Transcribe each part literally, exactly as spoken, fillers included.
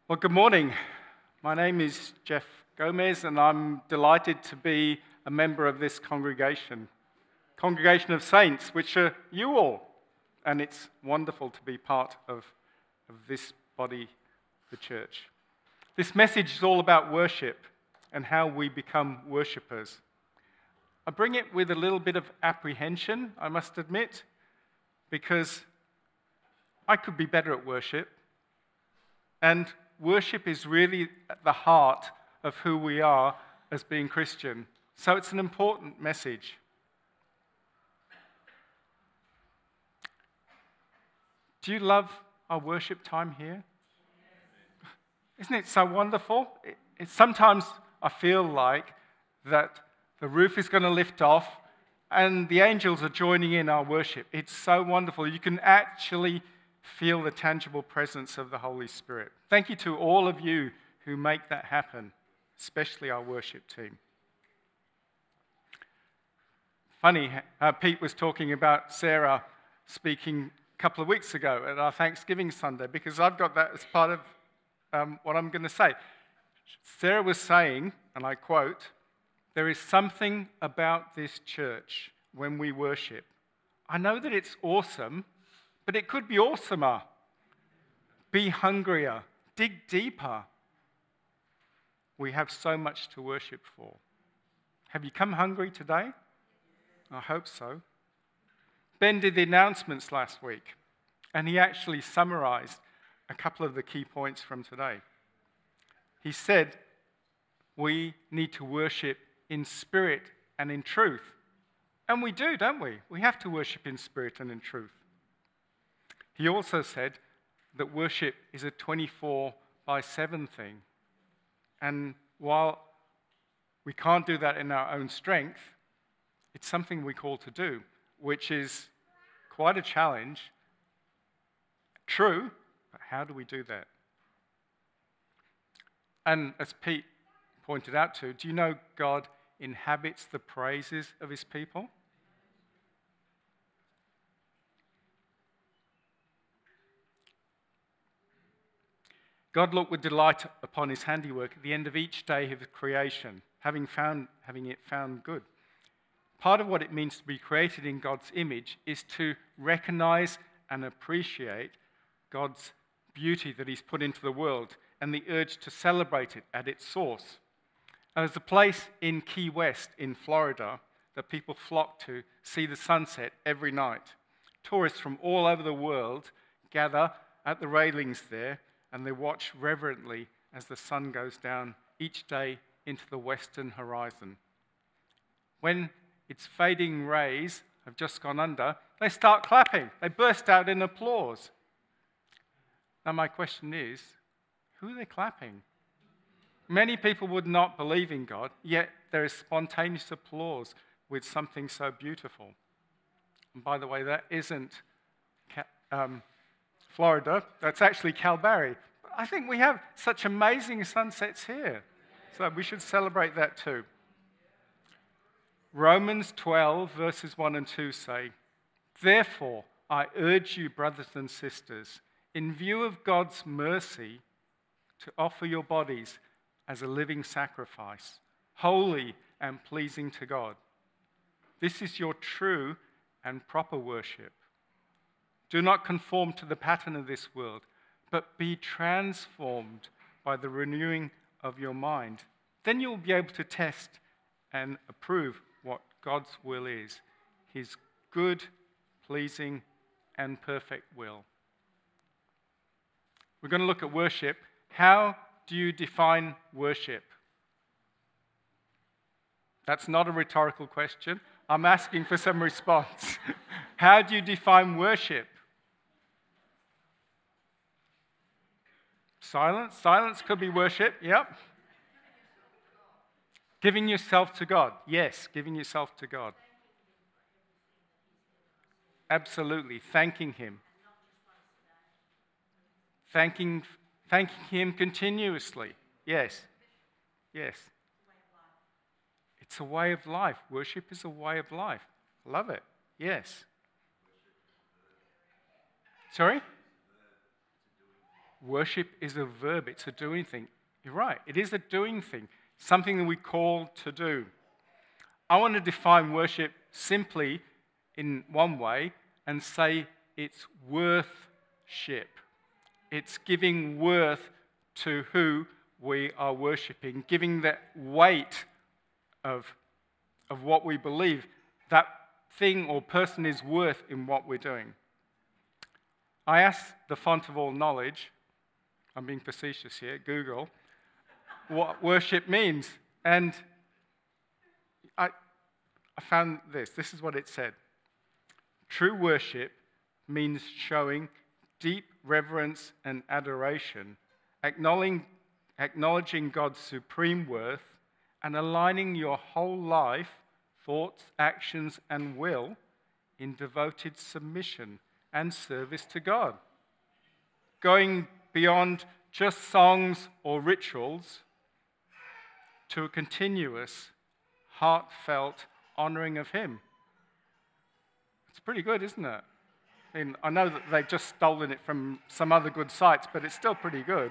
Well, good morning. My name is Jeff Gomez, and I'm delighted to be a member of this congregation, Congregation of Saints, which are you all. And it's wonderful to be part of, of this body, the church. This message is all about worship and how we become worshippers. I bring it with a little bit of apprehension, I must admit, because I could be better at worship. And worship is really at the heart of who we are as being Christian. So it's an important message. Do you love our worship time here? Isn't it so wonderful? It, it, sometimes I feel like that the roof is going to lift off and the angels are joining in our worship. It's so wonderful. You can actually feel the tangible presence of the Holy Spirit. Thank you to all of you who make that happen, especially our worship team. Funny, uh, Pete was talking about Sarah speaking a couple of weeks ago at our Thanksgiving Sunday, because I've got that as part of um, what I'm going to say. Sarah was saying, and I quote, "There is something about this church when we worship. I know that it's awesome, but it could be awesomer. Be hungrier. Dig deeper. We have so much to worship for." Have you come hungry today? I hope so. Ben did the announcements last week, and he actually summarized a couple of the key points from today. He said, we need to worship in spirit and in truth. And we do, don't we? We have to worship in spirit and in truth. He also said that worship is a twenty-four by seven thing. And while we can't do that in our own strength, it's something we call to do, which is quite a challenge. True, but how do we do that? And as Pete pointed out to, do you know God inhabits the praises of his people? God looked with delight upon his handiwork at the end of each day of creation, having found, having it found good. Part of what it means to be created in God's image is to recognize and appreciate God's beauty that he's put into the world and the urge to celebrate it at its source. And there's a place in Key West in Florida that people flock to see the sunset every night. Tourists from all over the world gather at the railings there, and they watch reverently as the sun goes down each day into the western horizon. When its fading rays have just gone under, they start clapping. They burst out in applause. Now my question is, who are they clapping? Many people would not believe in God, yet there is spontaneous applause with something so beautiful. And by the way, that isn't um, Florida, that's actually Calgary. I think we have such amazing sunsets here, so we should celebrate that too. Romans twelve, verses one and two say, "Therefore, I urge you, brothers and sisters, in view of God's mercy, to offer your bodies as a living sacrifice, holy and pleasing to God. This is your true and proper worship. Do not conform to the pattern of this world, but be transformed by the renewing of your mind. Then you'll be able to test and approve what God's will is, his good, pleasing, and perfect will." We're going to look at worship. How do you define worship? That's not a rhetorical question. I'm asking for some response. How do you define worship? Silence. Silence could be worship. Yep. Giving yourself to God. Yes, giving yourself to God. Absolutely. Thanking him. Thanking, thanking him continuously. Yes. Yes. It's a way of life. Worship is a way of life. Love it. Yes. Sorry? worship is a verb, it's a doing thing. You're right, it is a doing thing, something that we call to do. I want to define worship simply in one way and say it's worthship. It's giving worth to who we are worshipping, giving that weight of, of what we believe that thing or person is worth in what we're doing. I asked the font of all knowledge, I'm being facetious here, Google, what worship means. And I, I found this. This is what it said. True worship means showing deep reverence and adoration, acknowledging, acknowledging God's supreme worth, and aligning your whole life, thoughts, actions, and will in devoted submission and service to God. Going beyond just songs or rituals to a continuous, heartfelt honoring of Him. It's pretty good, isn't it? I mean, I know that they've just stolen it from some other good sites, but it's still pretty good.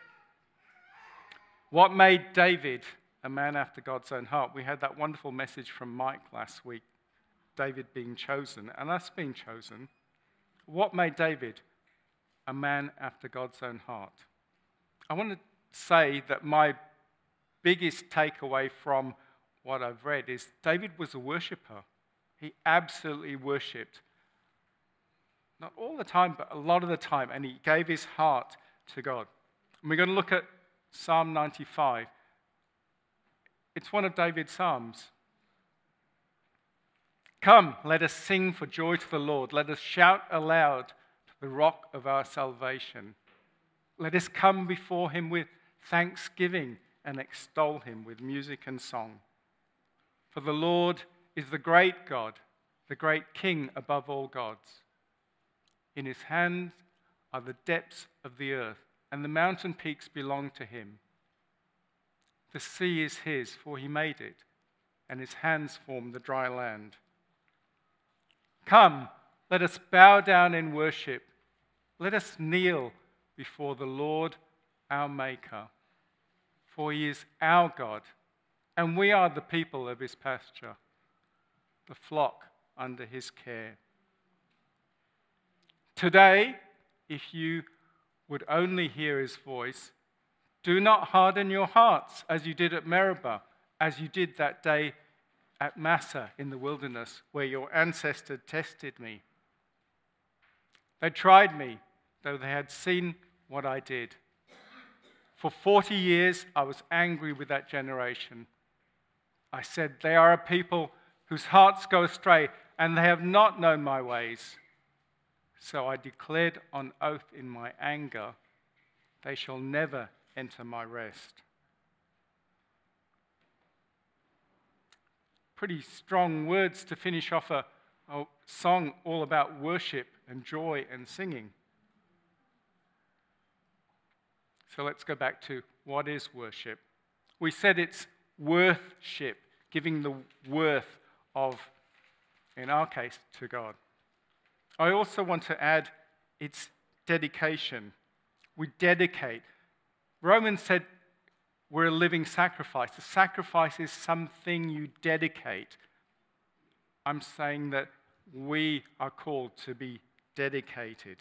What made David a man after God's own heart? We had that wonderful message from Mike last week, David being chosen, and us being chosen. What made David a man after God's own heart? I want to say that my biggest takeaway from what I've read is David was a worshipper. He absolutely worshipped. Not all the time, but a lot of the time, and he gave his heart to God. And we're going to look at Psalm ninety-five. It's one of David's psalms. Come, let us sing for joy to the Lord. Let us shout aloud to the rock of our salvation. Let us come before him with thanksgiving and extol him with music and song. For the Lord is the great God, the great King above all gods. In his hand are the depths of the earth, and the mountain peaks belong to him. The sea is his, for he made it, and his hands formed the dry land. Come, let us bow down in worship. Let us kneel before the Lord our Maker. For he is our God, and we are the people of his pasture, the flock under his care. Today, if you would only hear his voice, do not harden your hearts as you did at Meribah, as you did that day at Massah in the wilderness, where your ancestor tested me. They tried me, though they had seen what I did. For forty years I was angry with that generation. I said, they are a people whose hearts go astray, and they have not known my ways. So I declared on oath in my anger, they shall never enter my rest. Pretty strong words to finish off a, a song all about worship and joy and singing. So let's go back to what is worship. We said it's worthship, giving the worth of, in our case, to God. I also want to add it's dedication. We dedicate. Romans said we're a living sacrifice. A sacrifice is something you dedicate. I'm saying that we are called to be dedicated.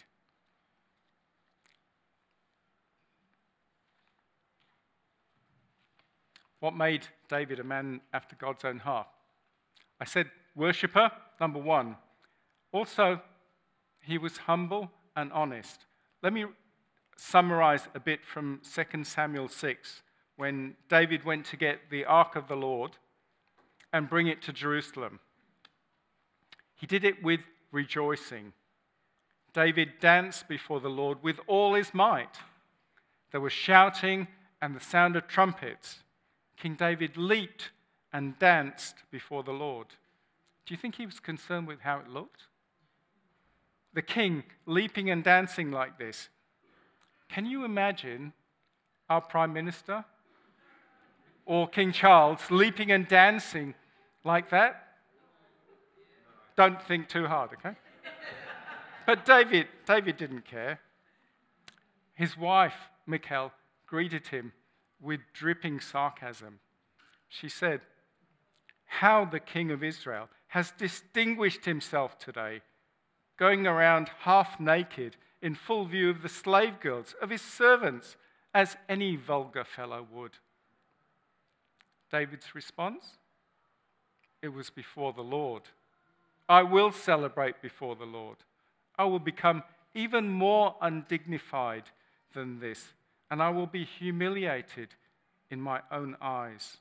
What made David a man after God's own heart? I said worshipper, number one. Also, he was humble and honest. Let me summarize a bit from Second Samuel six, when David went to get the ark of the Lord and bring it to Jerusalem. He did it with rejoicing. David danced before the Lord with all his might. There was shouting and the sound of trumpets. King David leaped and danced before the Lord. Do you think he was concerned with how it looked? The king leaping and dancing like this. Can you imagine our Prime Minister or King Charles leaping and dancing like that? Don't think too hard, okay? But David, David didn't care. His wife, Michal, greeted him with dripping sarcasm. She said, "How the king of Israel has distinguished himself today, going around half naked in full view of the slave girls, of his servants, as any vulgar fellow would." David's response? It was before the Lord. I will celebrate before the Lord. I will become even more undignified than this, and I will be humiliated in my own eyes.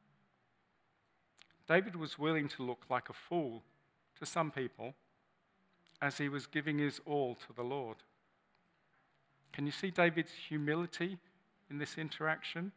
David was willing to look like a fool to some people as he was giving his all to the Lord. Can you see David's humility in this interaction?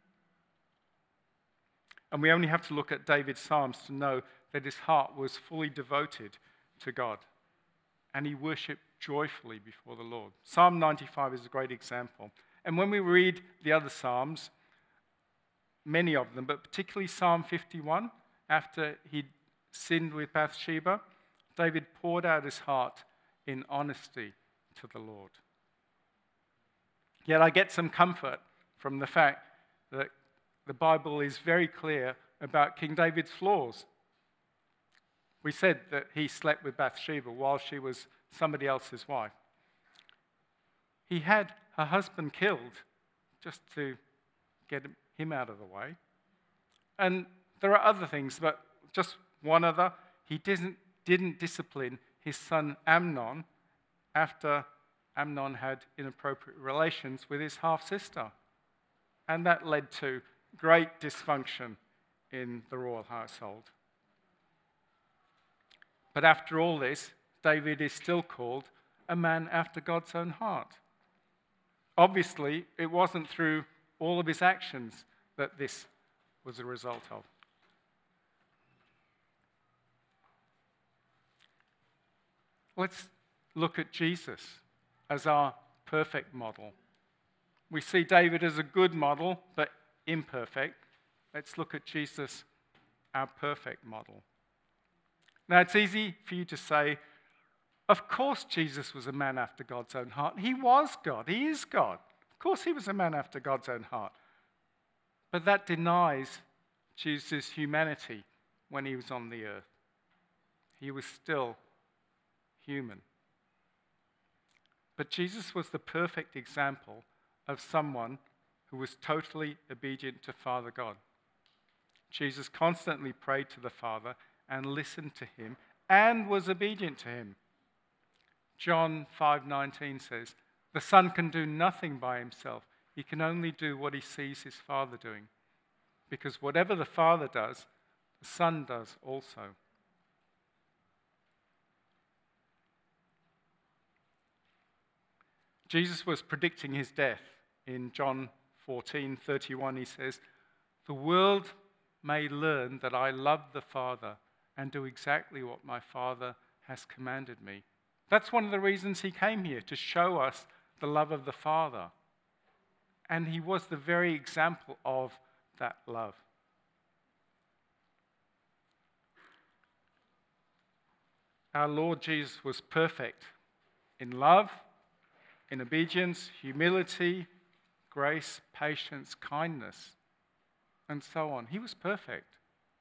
And we only have to look at David's Psalms to know that his heart was fully devoted to God, and he worshipped joyfully before the Lord. Psalm ninety-five is a great example. And when we read the other Psalms, many of them, but particularly Psalm fifty-one, after he'd sinned with Bathsheba, David poured out his heart in honesty to the Lord. Yet I get some comfort from the fact that the Bible is very clear about King David's flaws. We said that he slept with Bathsheba while she was somebody else's wife. He had her husband killed just to get him out of the way. And there are other things, but just one other. He didn't, didn't discipline his son Amnon after Amnon had inappropriate relations with his half-sister. And that led to great dysfunction in the royal household. But after all this, David is still called a man after God's own heart. Obviously, it wasn't through all of his actions that this was a result of. Let's look at Jesus as our perfect model. We see David as a good model, but imperfect. Let's look at Jesus, our perfect model. Now, it's easy for you to say, of course Jesus was a man after God's own heart. He was God. He is God. Of course he was a man after God's own heart. But that denies Jesus' humanity when he was on the earth. He was still human. But Jesus was the perfect example of someone who was totally obedient to Father God. Jesus constantly prayed to the Father and listened to him and was obedient to him. John five nineteen says, "The Son can do nothing by himself. He can only do what he sees his Father doing. Because whatever the Father does, the Son does also." Jesus was predicting his death. In John fourteen thirty-one, he says, "The world may learn that I love the Father and do exactly what my Father has commanded me." That's one of the reasons he came here, to show us the love of the Father. And he was the very example of that love. Our Lord Jesus was perfect in love, in obedience, humility, grace, patience, kindness, and so on. He was perfect.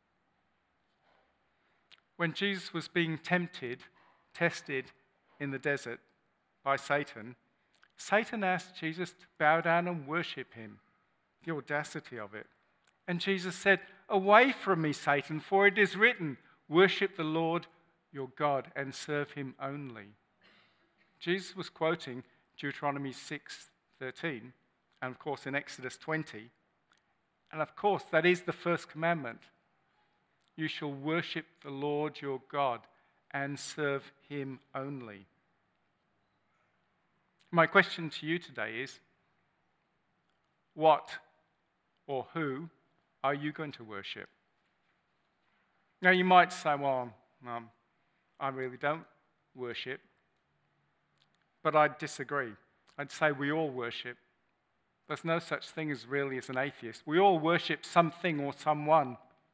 When Jesus was being tempted, tested in the desert by Satan, Satan asked Jesus to bow down and worship him. The audacity of it. And Jesus said, "Away from me, Satan, for it is written, worship the Lord your God and serve him only." Jesus was quoting Deuteronomy six thirteen, and of course in Exodus twenty. And of course, that is the first commandment. You shall worship the Lord your God and serve him only. My question to you today is, what or who are you going to worship? Now you might say, well, um, I really don't worship. But I'd disagree. I'd say we all worship. There's no such thing as really as an atheist. We all worship something or someone.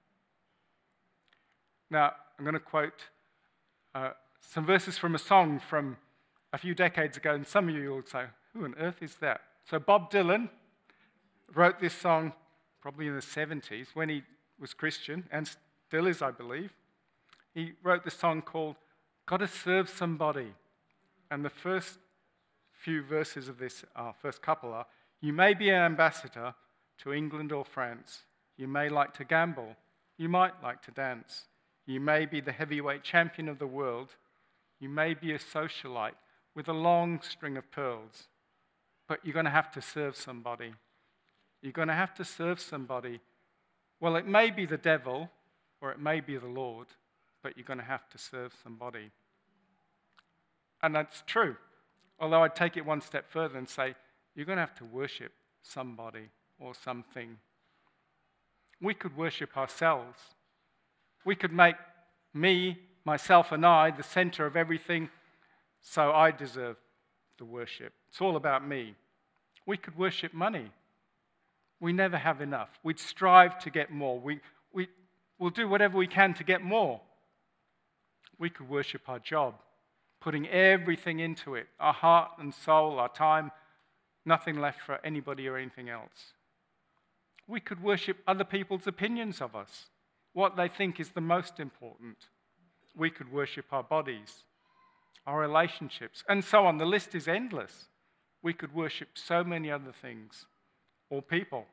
Now, I'm going to quote uh, some verses from a song from a few decades ago, and some of you will say, who on earth is that? So Bob Dylan wrote this song probably in the seventies when he was Christian, and still is, I believe. He wrote this song called "Gotta Serve Somebody." And the first few verses of this, uh, first couple are, you may be an ambassador to England or France. You may like to gamble. You might like to dance. You may be the heavyweight champion of the world. You may be a socialite with a long string of pearls. But you're going to have to serve somebody. You're going to have to serve somebody. Well, it may be the devil or it may be the Lord, but you're going to have to serve somebody. And that's true. Although I'd take it one step further and say, you're going to have to worship somebody or something. We could worship ourselves. We could make me, myself, and I the center of everything, so I deserve the worship. It's all about me. We could worship money. We never have enough. We'd strive to get more. We, we, we'll do whatever we can to get more. We could worship our job, putting everything into it, our heart and soul, our time, nothing left for anybody or anything else. We could worship other people's opinions of us, what they think is the most important. We could worship our bodies, our relationships, and so on. The list is endless. We could worship so many other things or people.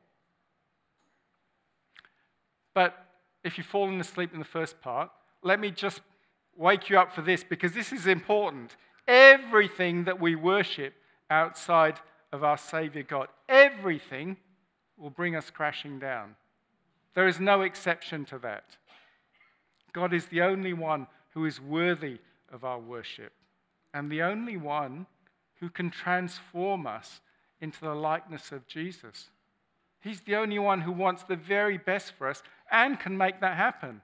But if you've fallen asleep in the first part, let me just wake you up for this, because this is important. Everything that we worship outside of our Savior God, everything will bring us crashing down. There is no exception to that. God is the only one who is worthy of our worship, and the only one who can transform us into the likeness of Jesus. He's the only one who wants the very best for us and can make that happen.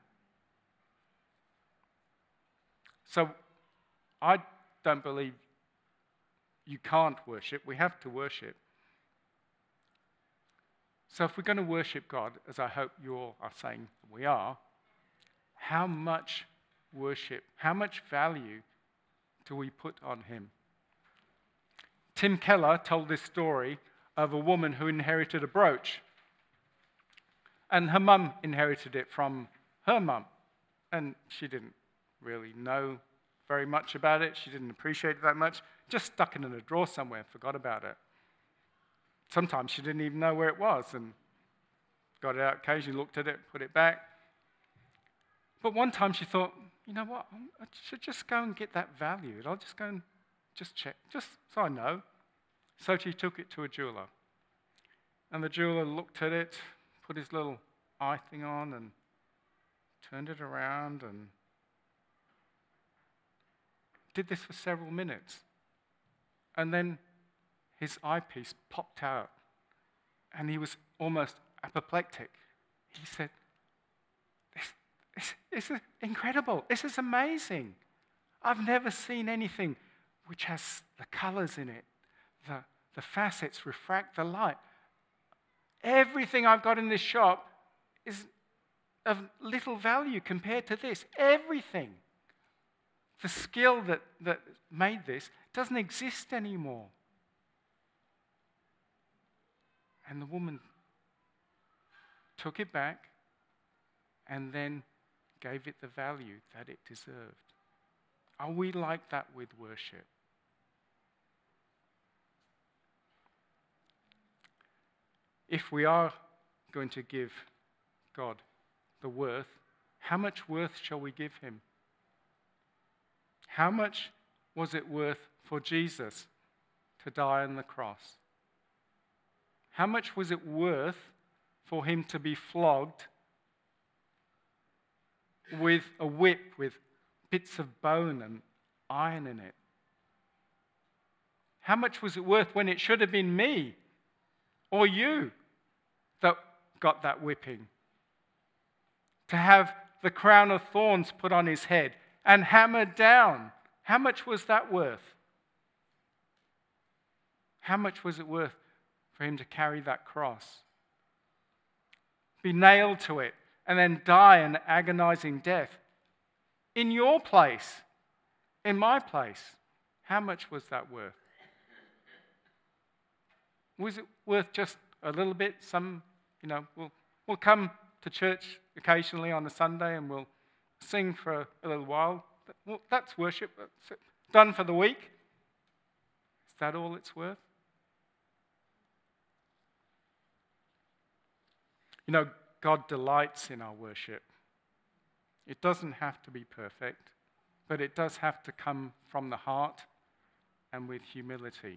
So I don't believe you can't worship. We have to worship. So if we're going to worship God, as I hope you all are saying we are, how much worship, how much value do we put on him? Tim Keller told this story of a woman who inherited a brooch. And her mum inherited it from her mum. And she didn't really know very much about it. She didn't appreciate it that much. Just stuck it in a drawer somewhere and forgot about it. Sometimes she didn't even know where it was and got it out occasionally, looked at it, put it back. But one time she thought, you know what, I should just go and get that valued. I'll just go and just check, just so I know. So she took it to a jeweler. And the jeweler looked at it, put his little eye thing on and turned it around and did this for several minutes. And then his eyepiece popped out and he was almost apoplectic. He said, this, this, this is incredible. This is amazing. I've never seen anything which has the colors in it. The, the facets refract the light. Everything I've got in this shop is of little value compared to this. Everything. The skill that, that made this doesn't exist anymore. And the woman took it back and then gave it the value that it deserved. Are we like that with worship? If we are going to give God the worth, how much worth shall we give him? How much was it worth for Jesus to die on the cross? How much was it worth for him to be flogged with a whip with bits of bone and iron in it? How much was it worth when it should have been me or you that got that whipping? To have the crown of thorns put on his head and hammered down. How much was that worth? How much was it worth for him to carry that cross, be nailed to it, and then die an agonizing death in your place, in my place? How much was that worth? Was it worth just a little bit? Some, you know, we'll, we'll come to church occasionally on a Sunday and we'll sing for a little while. Well, that's worship. That's it. Done for the week. Is that all it's worth? You know, God delights in our worship. It doesn't have to be perfect, but it does have to come from the heart and with humility.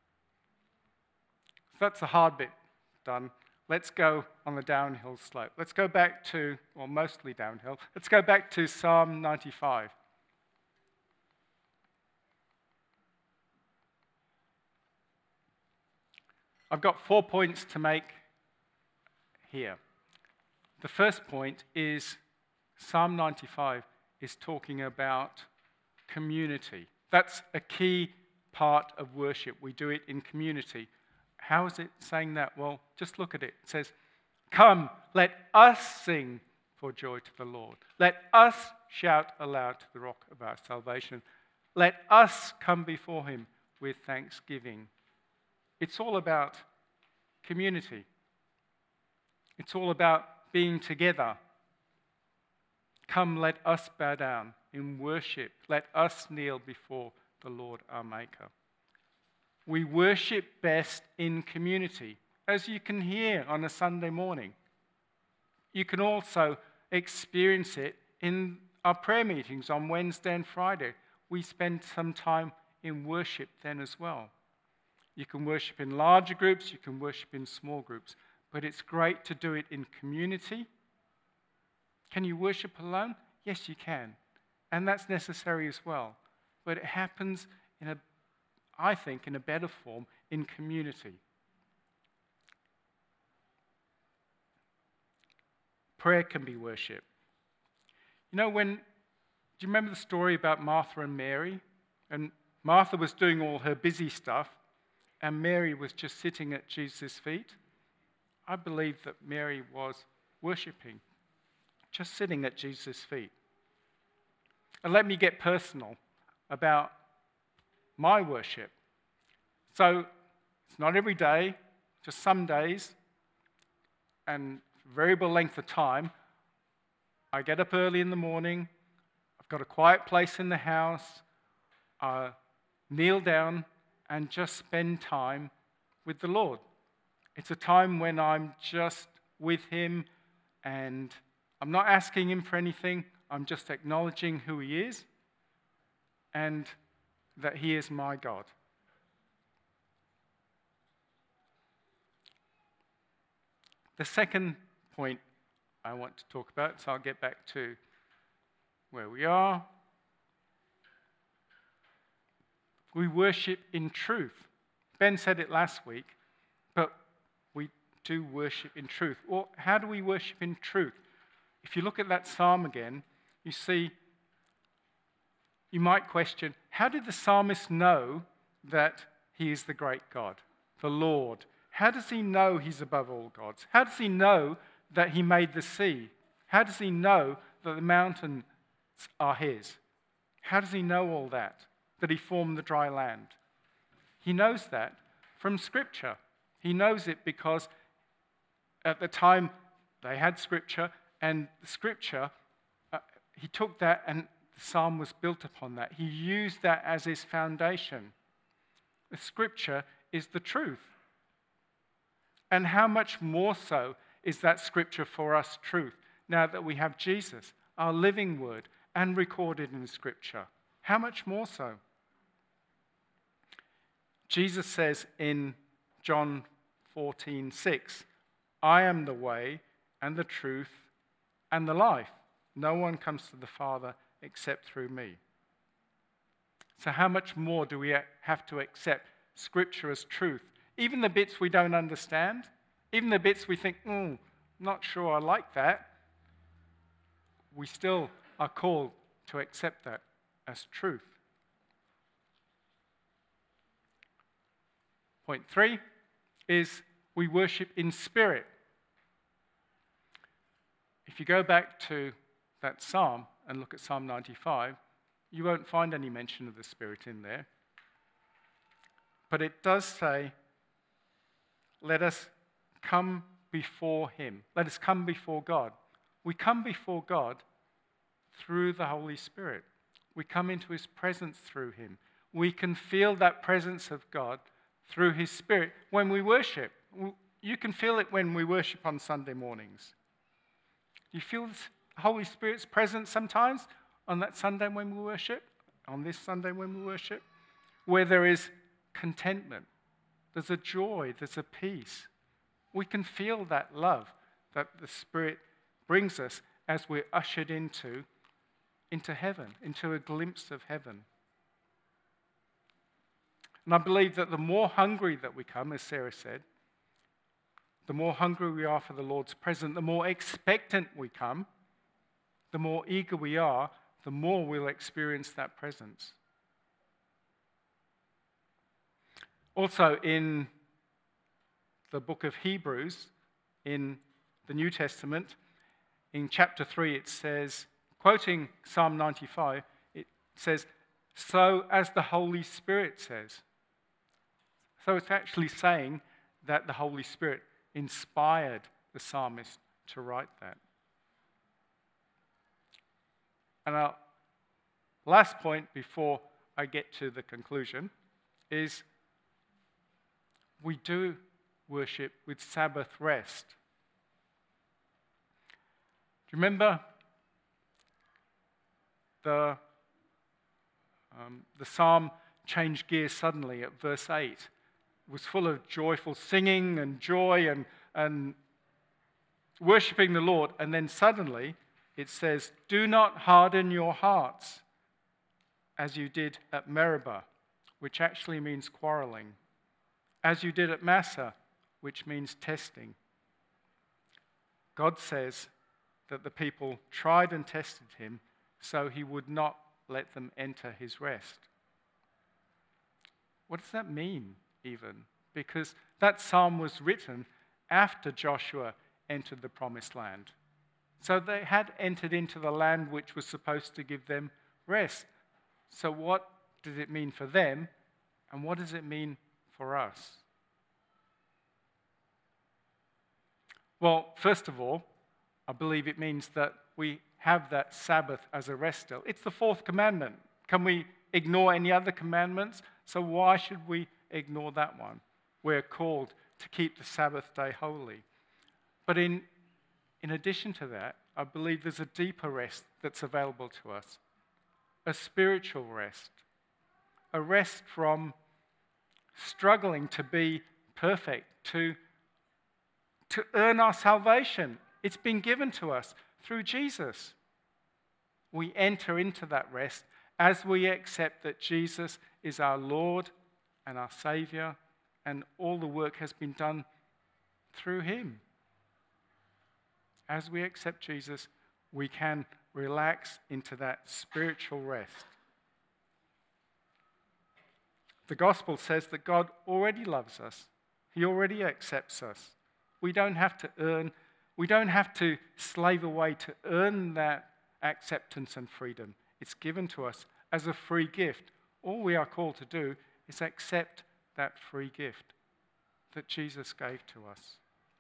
So that's the hard bit done. Let's go on the downhill slope. Let's go back to, well, mostly downhill. Let's go back to Psalm ninety-five. I've got four points to make here. The first point is Psalm ninety-five is talking about community. That's a key part of worship. We do it in community. How is it saying that? Well, just look at it. It says, "Come, let us sing for joy to the Lord. Let us shout aloud to the rock of our salvation. Let us come before him with thanksgiving." It's all about community. It's all about being together. Come, let us bow down in worship. Let us kneel before the Lord our Maker. We worship best in community, as you can hear on a Sunday morning. You can also experience it in our prayer meetings on Wednesday and Friday. We spend some time in worship then as well. You can worship in larger groups, you can worship in small groups, but it's great to do it in community. Can you worship alone? Yes, you can. And that's necessary as well. But it happens in a, I think, in a better form in community. Prayer can be worship. You know, when, do you remember the story about Martha and Mary? And Martha was doing all her busy stuff, and Mary was just sitting at Jesus' feet. I believe that Mary was worshipping, just sitting at Jesus' feet. And let me get personal about my worship. So it's not every day, just some days, and variable length of time. I get up early in the morning, I've got a quiet place in the house, I kneel down and just spend time with the Lord. It's a time when I'm just with him and I'm not asking him for anything. I'm just acknowledging who he is and that he is my God. The second point I want to talk about, so I'll get back to where we are. We worship in truth. Ben said it last week, but we do worship in truth. Well, how do we worship in truth? If you look at that psalm again, you see, you might question, how did the psalmist know that he is the great God, the Lord? How does he know he's above all gods? How does he know that he made the sea? How does he know that the mountains are his? How does he know all that? That he formed the dry land? He knows that from Scripture. He knows it because at the time they had Scripture, and the Scripture, uh, he took that and the psalm was built upon that. He used that as his foundation. The Scripture is the truth. And how much more so is that Scripture for us truth now that we have Jesus, our living word, and recorded in Scripture? How much more so? Jesus says in John fourteen six, "I am the way and the truth and the life. No one comes to the Father except through me." So how much more do we have to accept Scripture as truth? Even the bits we don't understand, even the bits we think, mm, not sure I like that, we still are called to accept that as truth. Point three is we worship in spirit. If you go back to that psalm and look at Psalm ninety-five, you won't find any mention of the Spirit in there. But it does say let us come before him. Let us come before God. We come before God through the Holy Spirit. We come into his presence through him. We can feel that presence of God through his Spirit when we worship. You can feel it when we worship on Sunday mornings. You feel the Holy Spirit's presence sometimes on that Sunday when we worship, on this Sunday when we worship, where there is contentment, there's a joy, there's a peace. We can feel that love that the Spirit brings us as we're ushered into, into heaven, into a glimpse of heaven. And I believe that the more hungry that we come, as Sarah said, the more hungry we are for the Lord's presence, the more expectant we come, the more eager we are, the more we'll experience that presence. Also, in the book of Hebrews, in the New Testament, in chapter three, it says, quoting Psalm ninety-five, it says, "So as the Holy Spirit says." So it's actually saying that the Holy Spirit inspired the psalmist to write that. And our last point before I get to the conclusion is we do worship with Sabbath rest. Do you remember the, um, the psalm changed gears suddenly at verse eight? It was full of joyful singing and joy and, and worshipping the Lord. And then suddenly it says, "Do not harden your hearts as you did at Meribah," which actually means quarreling. "As you did at Massah," which means testing. God says that the people tried and tested him so he would not let them enter his rest. What does that mean, even? Because that psalm was written after Joshua entered the promised land. So they had entered into the land which was supposed to give them rest. So what does it mean for them, and what does it mean for us? Well, first of all, I believe it means that we have that Sabbath as a rest day. It's the fourth commandment. Can we ignore any other commandments? So why should we ignore that one? We're called to keep the Sabbath day holy. But in, in addition to that, I believe there's a deeper rest that's available to us. A spiritual rest. A rest from struggling to be perfect, to, to earn our salvation. It's been given to us through Jesus. We enter into that rest as we accept that Jesus is our Lord and our Savior, and all the work has been done through him. As we accept Jesus, we can relax into that spiritual rest. The gospel says that God already loves us. He already accepts us. We don't have to earn, we don't have to slave away to earn that acceptance and freedom. It's given to us as a free gift. All we are called to do is accept that free gift that Jesus gave to us.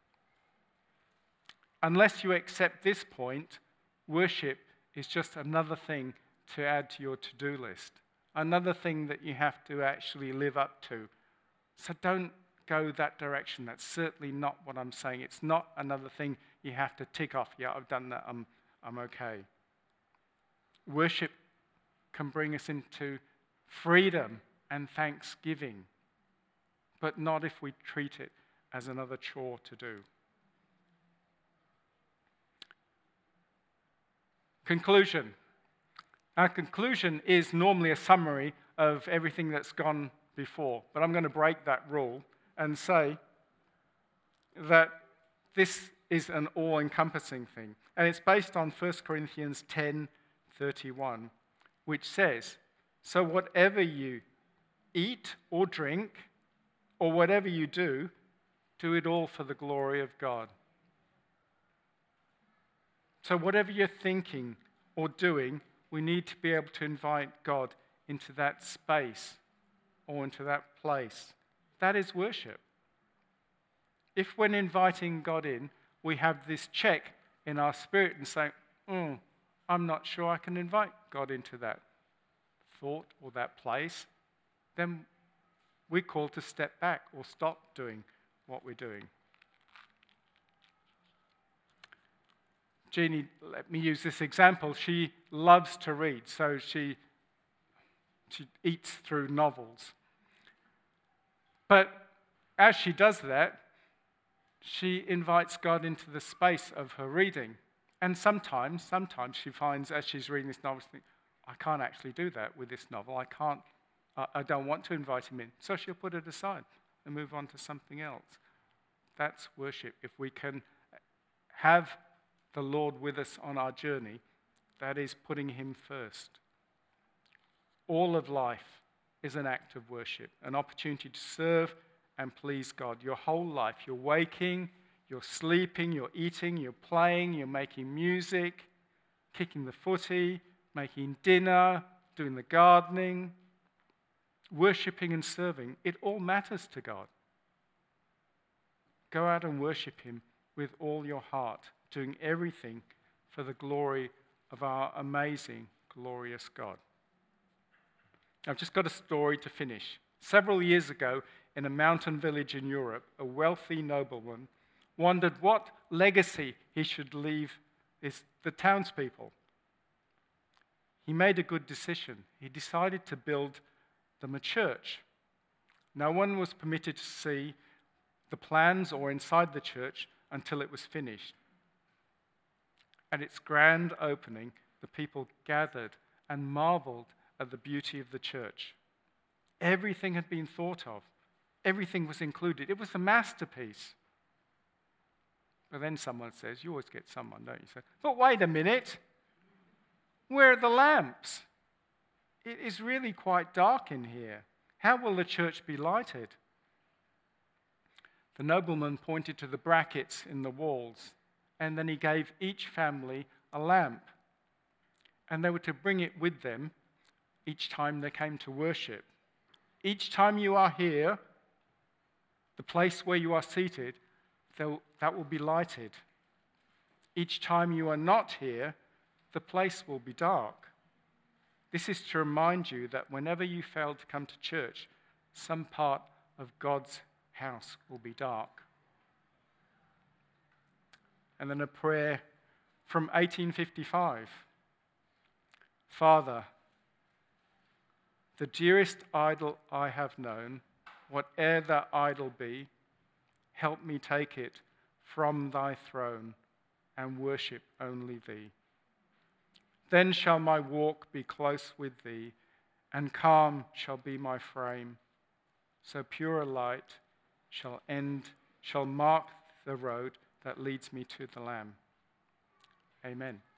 Unless you accept this point, worship is just another thing to add to your to-do list, another thing that you have to actually live up to. So don't go that direction. That's certainly not what I'm saying. It's not another thing you have to tick off. Yeah, I've done that. I'm, I'm okay. Worship can bring us into freedom and thanksgiving, but not if we treat it as another chore to do. Conclusion. Our conclusion is normally a summary of everything that's gone before, but I'm going to break that rule and say that this is an all-encompassing thing, and it's based on First Corinthians ten thirty-one, which says, "So whatever you eat or drink, or whatever you do, do it all for the glory of God." So whatever you're thinking or doing, we need to be able to invite God into that space or into that place. That is worship. if when inviting God in, we have this check in our spirit and say, mm, I'm not sure I can invite God into that thought or that place, then we're called to step back or stop doing what we're doing. Jeannie, let me use this example. She loves to read, so she, she eats through novels. But as she does that, she invites God into the space of her reading. And sometimes, sometimes she finds as she's reading this novel, she thinks, I can't actually do that with this novel. I can't, I, I don't want to invite him in. So she'll put it aside and move on to something else. That's worship. If we can have the Lord with us on our journey, that is putting him first. All of life is an act of worship, an opportunity to serve and please God. Your whole life, you're waking, you're sleeping, you're eating, you're playing, you're making music, kicking the footy, making dinner, doing the gardening, worshipping and serving. It all matters to God. Go out and worship him with all your heart, doing everything for the glory of our amazing, glorious God. I've just got a story to finish. Several years ago, in a mountain village in Europe, a wealthy nobleman wondered what legacy he should leave his, the townspeople. He made a good decision. He decided to build them a church. No one was permitted to see the plans or inside the church until it was finished. At its grand opening, the people gathered and marveled at the beauty of the church. Everything had been thought of. Everything was included. It was a masterpiece. But then someone says, you always get someone, don't you? Say, but wait a minute. Where are the lamps? It is really quite dark in here. How will the church be lighted? The nobleman pointed to the brackets in the walls, and then he gave each family a lamp. And they were to bring it with them each time they came to worship. Each time you are here, the place where you are seated, that will be lighted. Each time you are not here, the place will be dark. This is to remind you that whenever you fail to come to church, some part of God's house will be dark. And then a prayer from eighteen fifty-five. Father, the dearest idol I have known, whate'er that idol be, help me take it from thy throne and worship only thee. Then shall my walk be close with thee, and calm shall be my frame. So pure a light shall end, shall mark the road that leads me to the Lamb. Amen.